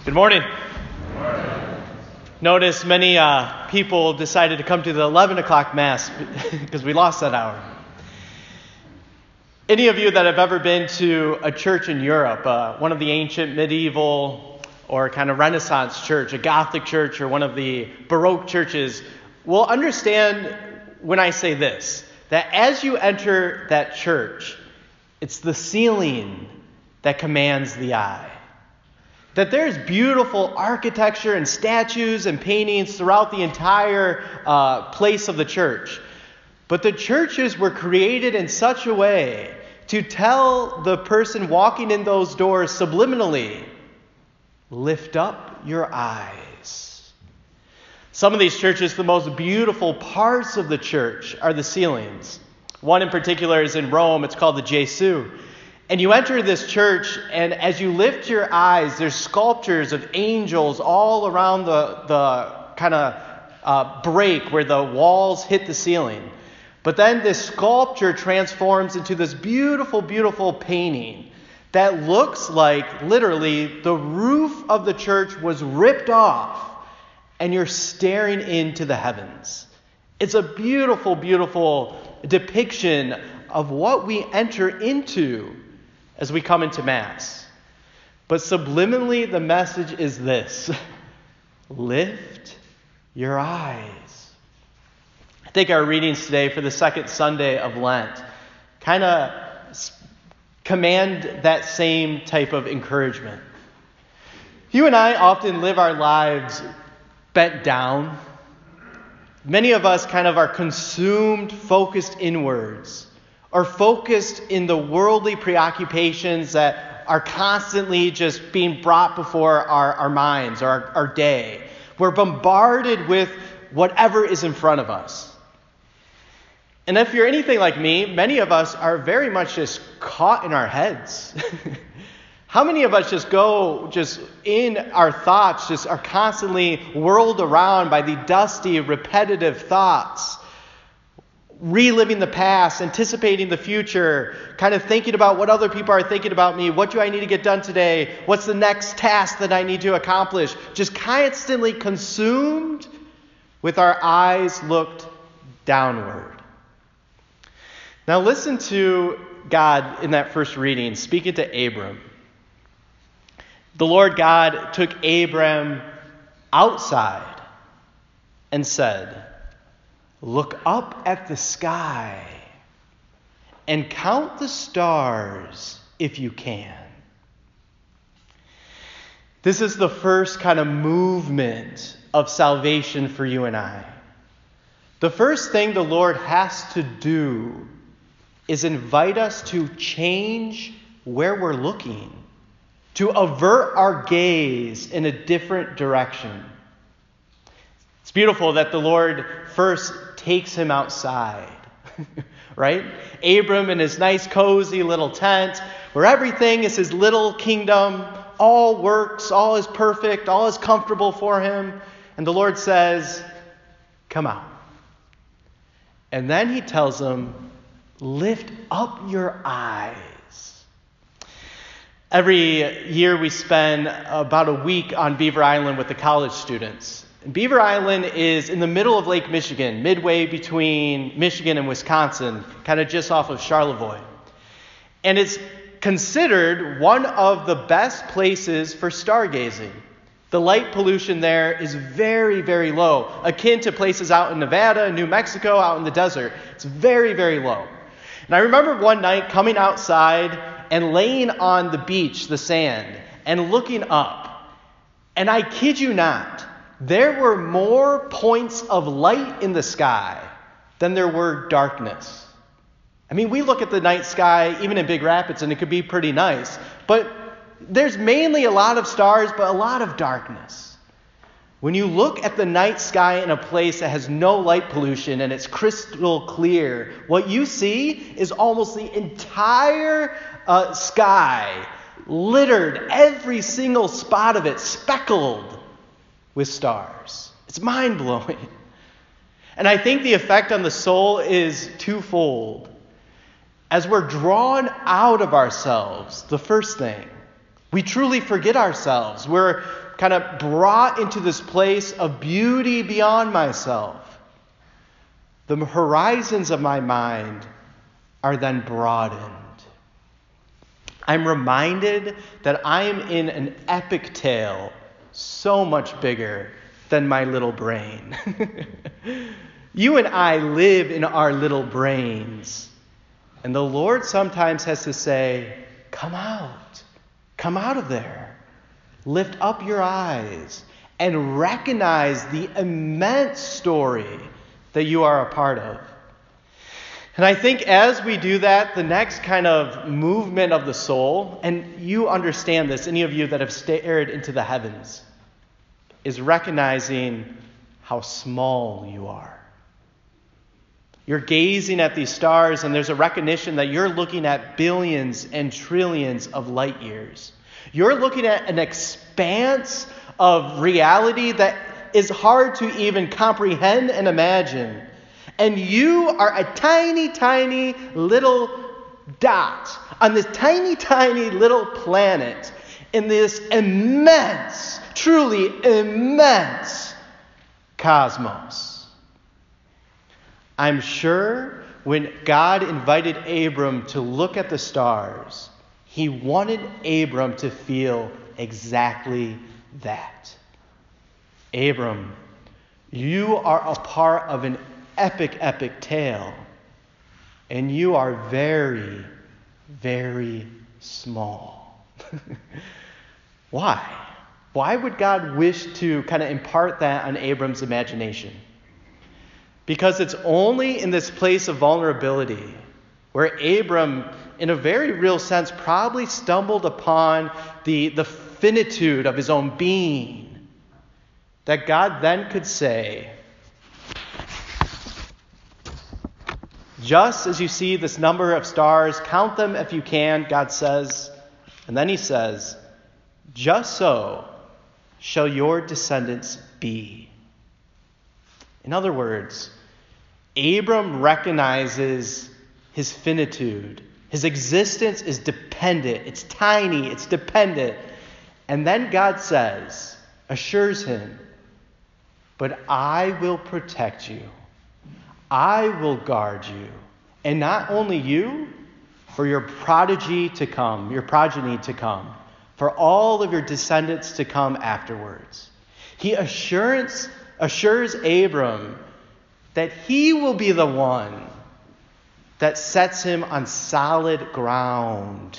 Good morning. Notice many people decided to come to the 11 o'clock Mass because we lost that hour. Any of you that have ever been to a church in Europe, one of the ancient medieval or kind of Renaissance church, a Gothic church or one of the Baroque churches, will understand when I say this, that as you enter that church, it's the ceiling that commands the eye. That there's beautiful architecture and statues and paintings throughout the entire place of the church. But the churches were created in such a way to tell the person walking in those doors subliminally, lift up your eyes. Some of these churches, the most beautiful parts of the church are the ceilings. One in particular is in Rome. It's called the Gesù. And you enter this church, and as you lift your eyes, there's sculptures of angels all around the kind of break where the walls hit the ceiling. But then this sculpture transforms into this beautiful, beautiful painting that looks like literally the roof of the church was ripped off, and you're staring into the heavens. It's a beautiful, beautiful depiction of what we enter into as we come into Mass. But subliminally, the message is this: lift your eyes. I think our readings today for the second Sunday of Lent kind of command that same type of encouragement. You and I often live our lives bent down. Many of us kind of are consumed, focused inwards, or focused in the worldly preoccupations that are constantly just being brought before our minds or our day. We're bombarded with whatever is in front of us. And if you're anything like me, many of us are very much just caught in our heads. How many of us just in our thoughts, just are constantly whirled around by the dusty, repetitive thoughts? Reliving the past, anticipating the future, kind of thinking about what other people are thinking about me. What do I need to get done today? What's the next task that I need to accomplish? Just constantly consumed with our eyes looked downward. Now listen to God in that first reading, speaking to Abram. The Lord God took Abram outside and said, "Look up at the sky and count the stars if you can." This is the first kind of movement of salvation for you and I. The first thing the Lord has to do is invite us to change where we're looking, to avert our gaze in a different direction. It's beautiful that the Lord first takes him outside, right? Abram in his nice, cozy little tent, where everything is his little kingdom, all works, all is perfect, all is comfortable for him. And the Lord says, "Come out." And then he tells him, "Lift up your eyes." Every year we spend about a week on Beaver Island with the college students. Beaver Island is in the middle of Lake Michigan, midway between Michigan and Wisconsin, kind of just off of Charlevoix. And it's considered one of the best places for stargazing. The light pollution there is very, very low, akin to places out in Nevada, New Mexico, out in the desert. It's very, very low. And I remember one night coming outside and laying on the beach, the sand, and looking up. And I kid you not, there were more points of light in the sky than there were darkness. I mean, we look at the night sky, even in Big Rapids, and it could be pretty nice. But there's mainly a lot of stars, but a lot of darkness. When you look at the night sky in a place that has no light pollution and it's crystal clear, what you see is almost the entire sky, littered, every single spot of it speckled with stars. It's mind-blowing. And I think the effect on the soul is twofold. As we're drawn out of ourselves, the first thing, We truly forget ourselves. We're kind of brought into this place of beauty beyond myself. The horizons of my mind are then broadened. I'm reminded that I am in an epic tale so much bigger than my little brain. You and I live in our little brains. And the Lord sometimes has to say, come out of there. Lift up your eyes and recognize the immense story that you are a part of. And I think as we do that, the next kind of movement of the soul, and you understand this, any of you that have stared into the heavens, is recognizing how small you are. You're gazing at these stars, and there's a recognition that you're looking at billions and trillions of light years. You're looking at an expanse of reality that is hard to even comprehend and imagine. And you are a tiny, tiny little dot on this tiny, tiny little planet in this immense, truly immense cosmos. I'm sure when God invited Abram to look at the stars, he wanted Abram to feel exactly that. Abram, you are a part of an epic, epic tale, and you are very, very small. Why? Why would God wish to kind of impart that on Abram's imagination? Because it's only in this place of vulnerability where Abram, in a very real sense, probably stumbled upon the finitude of his own being, that God then could say, just as you see this number of stars, count them if you can, God says. And then he says, just so shall your descendants be. In other words, Abram recognizes his finitude. His existence is dependent. It's tiny. It's dependent. And then God says, assures him, but I will protect you. I will guard you. And not only you, for your progeny to come, for all of your descendants to come afterwards. He assures Abram that he will be the one that sets him on solid ground.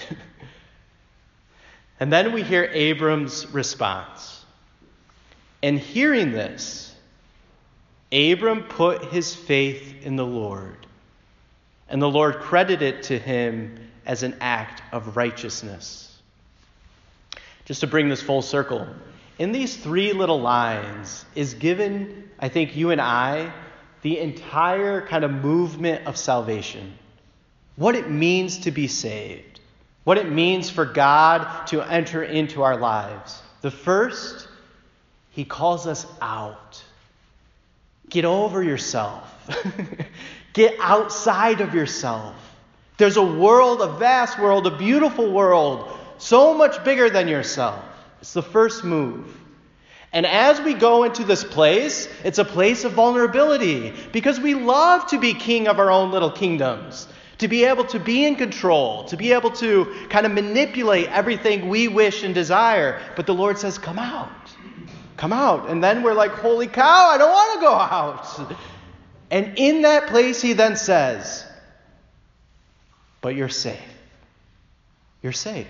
And then we hear Abram's response. And hearing this, Abram put his faith in the Lord, and the Lord credited it to him as an act of righteousness. Just to bring this full circle, in these three little lines is given, I think, you and I, the entire kind of movement of salvation. What it means to be saved. What it means for God to enter into our lives. The first, he calls us out. Get over yourself. Get outside of yourself. There's a world, a vast world, a beautiful world, so much bigger than yourself. It's the first move. And as we go into this place, it's a place of vulnerability because we love to be king of our own little kingdoms, to be able to be in control, to be able to kind of manipulate everything we wish and desire. But the Lord says, come out. Come out. And then we're like, holy cow, I don't want to go out. And in that place, he then says, but you're safe. You're safe.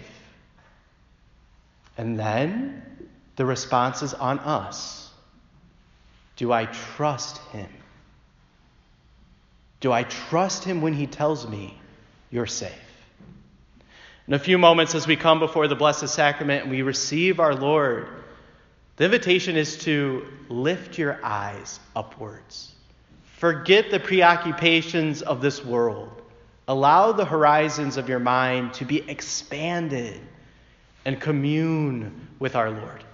And then the response is on us. Do I trust him? Do I trust him when he tells me you're safe? In a few moments as we come before the Blessed Sacrament and we receive our Lord, the invitation is to lift your eyes upwards. Forget the preoccupations of this world. Allow the horizons of your mind to be expanded and commune with our Lord.